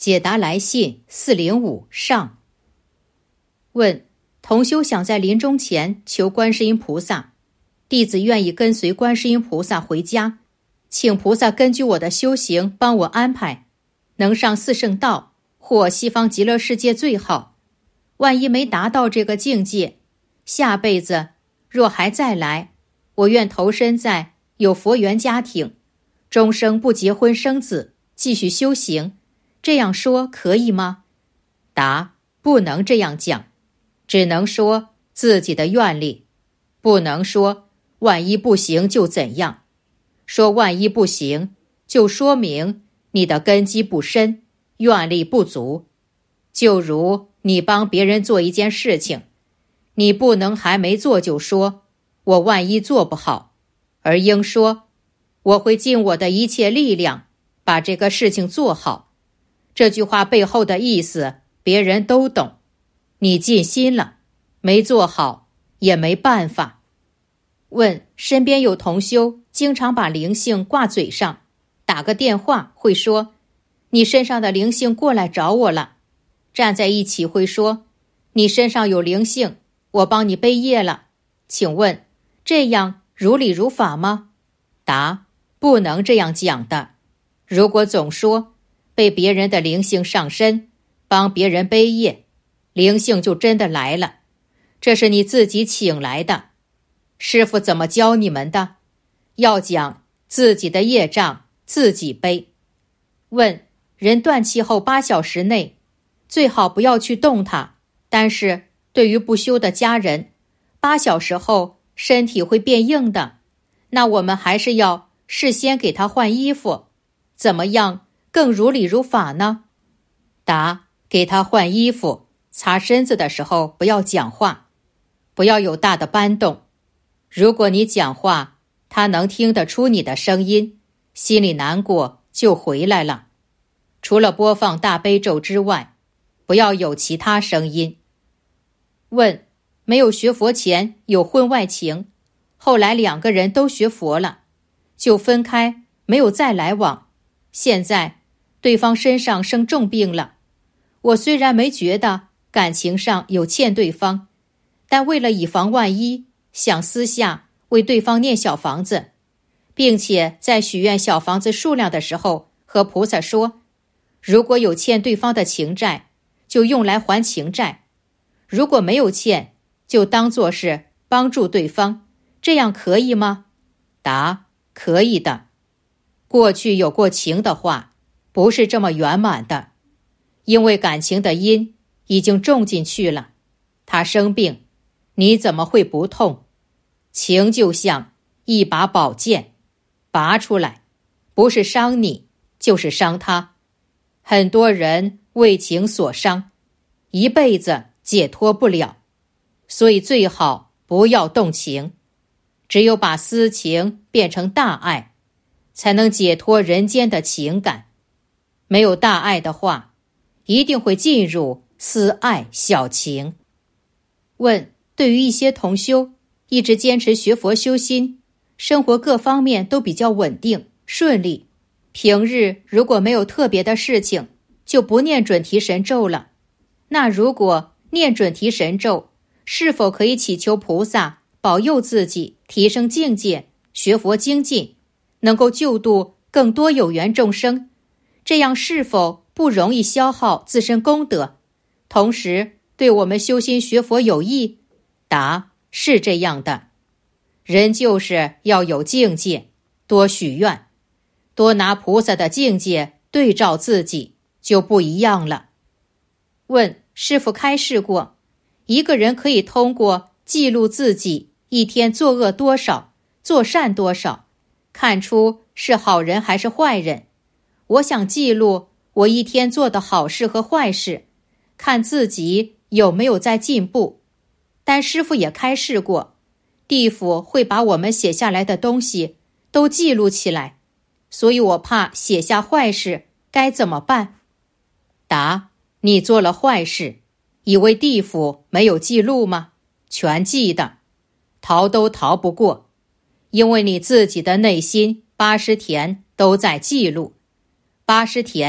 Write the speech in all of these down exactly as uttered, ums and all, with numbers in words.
解答来信四零五上。问：同修想在临终前求观世音菩萨，弟子愿意跟随观世音菩萨回家，请菩萨根据我的修行帮我安排，能上四圣道或西方极乐世界最好。万一没达到这个境界，下辈子若还再来，我愿投身在有佛缘家庭，终生不结婚生子，继续修行。这样说可以吗？答：不能这样讲，只能说自己的愿力，不能说万一不行就怎样。说万一不行，就说明你的根基不深，愿力不足。就如你帮别人做一件事情，你不能还没做就说我万一做不好，而应说我会尽我的一切力量把这个事情做好。这句话背后的意思别人都懂，你尽心了，没做好也没办法。问：身边有同修经常把灵性挂嘴上，打个电话会说你身上的灵性过来找我了，站在一起会说你身上有灵性，我帮你背业了。请问这样如理如法吗？答：不能这样讲的。如果总说被别人的灵性上身，帮别人背业，灵性就真的来了，这是你自己请来的。师父怎么教你们的？要讲自己的业障自己背。问：人断气后八小时内最好不要去动它，但是对于不修的家人，八小时后身体会变硬的，那我们还是要事先给他换衣服，怎么样更如理如法呢？答：给他换衣服，擦身子的时候不要讲话，不要有大的搬动。如果你讲话，他能听得出你的声音，心里难过就回来了。除了播放大悲咒之外，不要有其他声音。问：没有学佛前有婚外情，后来两个人都学佛了，就分开，没有再来往。现在对方身上生重病了，我虽然没觉得感情上有欠对方，但为了以防万一，想私下为对方念小房子，并且在许愿小房子数量的时候和菩萨说，如果有欠对方的情债，就用来还情债，如果没有欠，就当作是帮助对方，这样可以吗？答：可以的。过去有过情的话，不是这么圆满的，因为感情的因已经种进去了。他生病，你怎么会不痛？情就像一把宝剑，拔出来，不是伤你，就是伤他。很多人为情所伤，一辈子解脱不了，所以最好不要动情，只有把私情变成大爱，才能解脱人间的情感。没有大爱的话，一定会进入私爱小情。问：对于一些同修一直坚持学佛修心，生活各方面都比较稳定顺利，平日如果没有特别的事情，就不念准提神咒了。那如果念准提神咒，是否可以祈求菩萨保佑自己提升境界，学佛精进，能够救度更多有缘众生？这样是否不容易消耗自身功德，同时对我们修心学佛有益？答：是这样的。人就是要有境界，多许愿，多拿菩萨的境界对照自己，就不一样了。问：师父开示过，一个人可以通过记录自己一天作恶多少，做善多少，看出是好人还是坏人。我想记录我一天做的好事和坏事，看自己有没有在进步。但师父也开示过，地府会把我们写下来的东西都记录起来，所以我怕写下坏事，该怎么办？答：你做了坏事，以为地府没有记录吗？全记的，逃都逃不过，因为你自己的内心八识田都在记录。八识田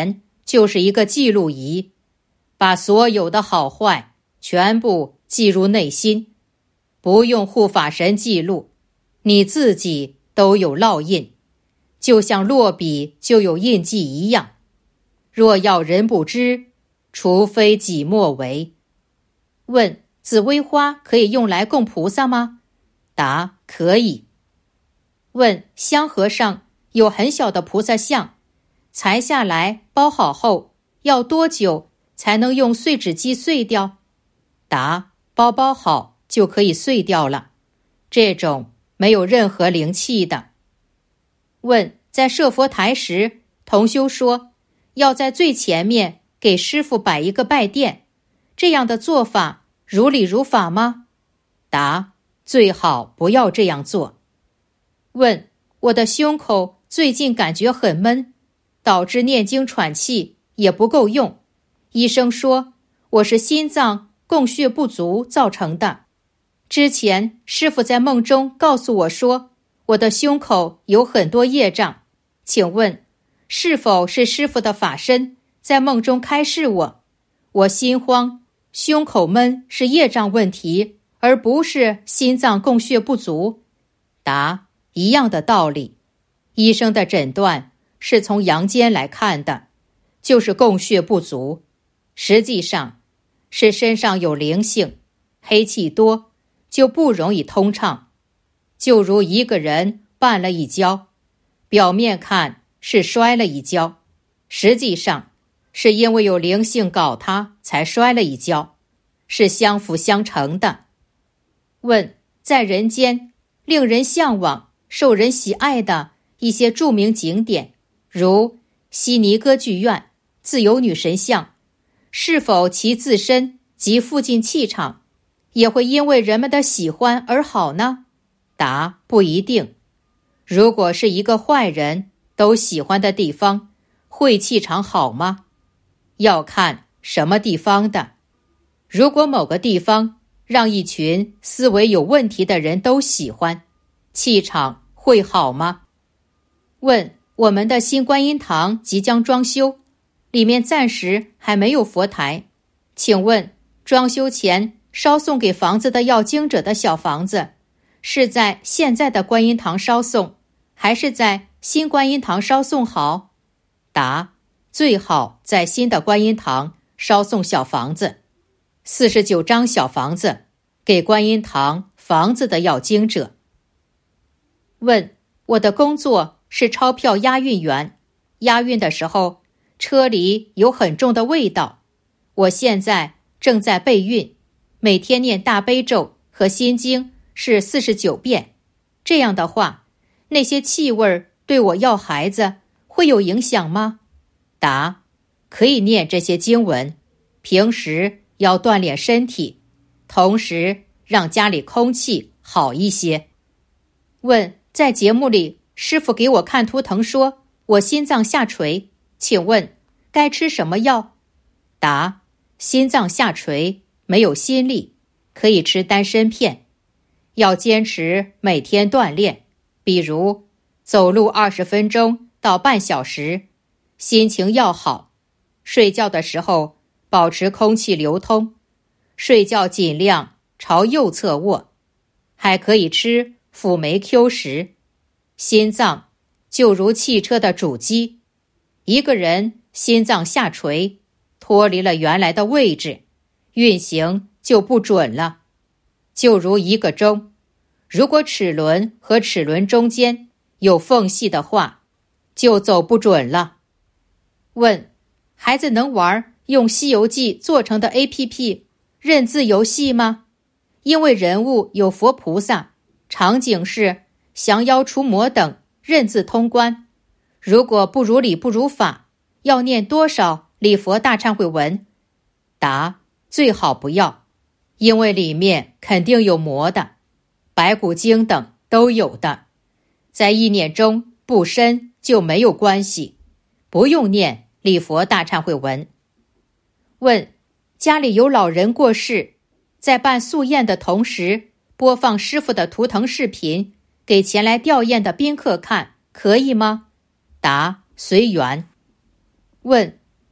就是一个记录仪，把所有的好坏全部记入内心，不用护法神记录，你自己都有烙印，就像落笔就有印记一样。若要人不知，除非己莫为。问：紫薇花可以用来供菩萨吗？答：可以。问：香盒上有很小的菩萨像，裁下来包好后要多久才能用碎纸机碎掉？答：包包好就可以碎掉了，这种没有任何灵气的。问：在设佛台时，同修说要在最前面给师父摆一个拜垫，这样的做法如理如法吗？答：最好不要这样做。问：我的胸口最近感觉很闷，导致念经喘气也不够用，医生说我是心脏供血不足造成的。之前师父在梦中告诉我说我的胸口有很多业障，请问是否是师父的法身在梦中开示我，我心慌胸口闷是业障问题，而不是心脏供血不足？答：一样的道理，医生的诊断是从阳间来看的，就是供血不足，实际上是身上有灵性，黑气多，就不容易通畅。就如一个人绊了一跤，表面看是摔了一跤，实际上是因为有灵性搞他才摔了一跤，是相辅相成的。问：在人间令人向往、受人喜爱的一些著名景点，如悉尼歌剧院、自由女神像，是否其自身及附近气场也会因为人们的喜欢而好呢？答：不一定。如果是一个坏人都喜欢的地方，会气场好吗？要看什么地方的。如果某个地方让一群思维有问题的人都喜欢，气场会好吗？问：我们的新观音堂即将装修，里面暂时还没有佛台，请问装修前烧送给房子的要经者的小房子，是在现在的观音堂烧送，还是在新观音堂烧送好？答：最好在新的观音堂烧送小房子，四十九张小房子给观音堂房子的要经者。问：我的工作是钞票押运员，押运的时候车里有很重的味道，我现在正在备孕，每天念大悲咒和心经是四十九遍，这样的话那些气味对我要孩子会有影响吗？答：可以念这些经文，平时要锻炼身体，同时让家里空气好一些。问：在节目里师父给我看图腾说我心脏下垂，请问该吃什么药？答：心脏下垂没有心力，可以吃丹参片，要坚持每天锻炼，比如走路二十分钟到半小时，心情要好，睡觉的时候保持空气流通，睡觉尽量朝右侧卧，还可以吃辅酶 Q 十。心脏就如汽车的主机，一个人心脏下垂，脱离了原来的位置，运行就不准了。就如一个钟，如果齿轮和齿轮中间有缝隙的话，就走不准了。问：孩子能玩用《西游记》做成的 A P P 认字游戏吗？因为人物有佛菩萨，场景是降妖除魔等，认字通关。如果不如理不如法，要念多少礼佛大忏悔文？答：最好不要，因为里面肯定有魔的，白骨精等都有的，在意念中不深就没有关系，不用念礼佛大忏悔文。问：家里有老人过世，在办素宴的同时播放师父的图腾视频给前来吊唁的宾客看，可以吗？答：随缘。问：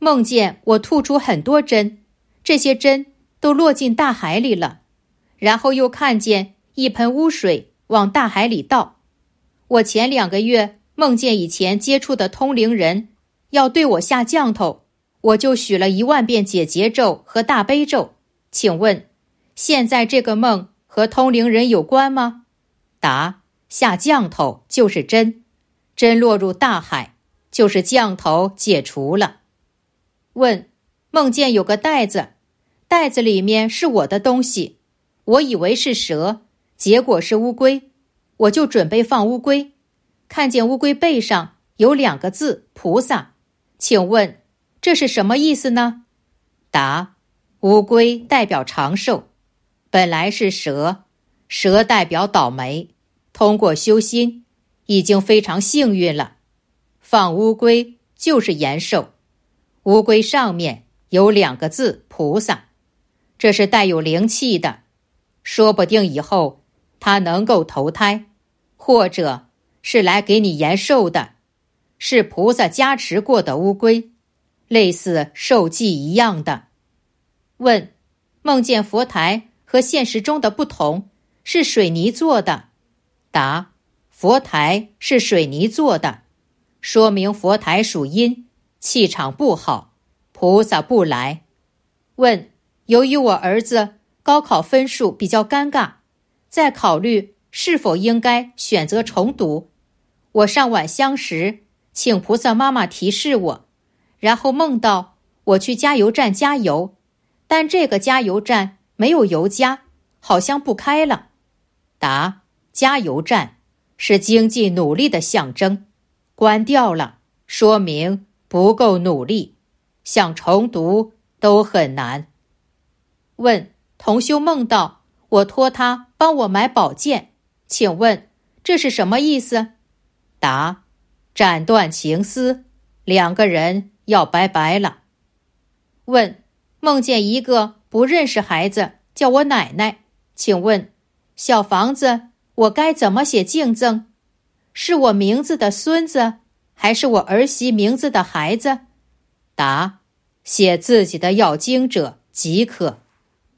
梦见我吐出很多针，这些针都落进大海里了，然后又看见一盆污水往大海里倒。我前两个月梦见以前接触的通灵人要对我下降头，我就许了一万遍解结咒和大悲咒。请问，现在这个梦和通灵人有关吗？答：下降头就是针，针落入大海，就是降头解除了。问：梦见有个袋子，袋子里面是我的东西，我以为是蛇，结果是乌龟，我就准备放乌龟，看见乌龟背上有两个字菩萨，请问这是什么意思呢？答：乌龟代表长寿，本来是蛇，蛇代表倒霉，通过修心已经非常幸运了，放乌龟就是延寿。乌龟上面有两个字菩萨，这是带有灵气的，说不定以后它能够投胎，或者是来给你延寿的，是菩萨加持过的乌龟，类似寿祭一样的。问：梦见佛台和现实中的不同，是水泥做的？答：佛台是水泥做的，说明佛台属阴，气场不好，菩萨不来。问：由于我儿子高考分数比较尴尬，在考虑是否应该选择重读，我上晚香时请菩萨妈妈提示我，然后梦到我去加油站加油，但这个加油站没有油加，好像不开了。答：加油站是经济努力的象征，关掉了，说明不够努力，想重读都很难。问：同修梦到我托他帮我买宝剑，请问这是什么意思？答：斩断情丝，两个人要拜拜了。问：梦见一个不认识孩子叫我奶奶，请问小房子我该怎么写敬赠？是我名字的孙子，还是我儿媳名字的孩子？答：写自己的要经者即可。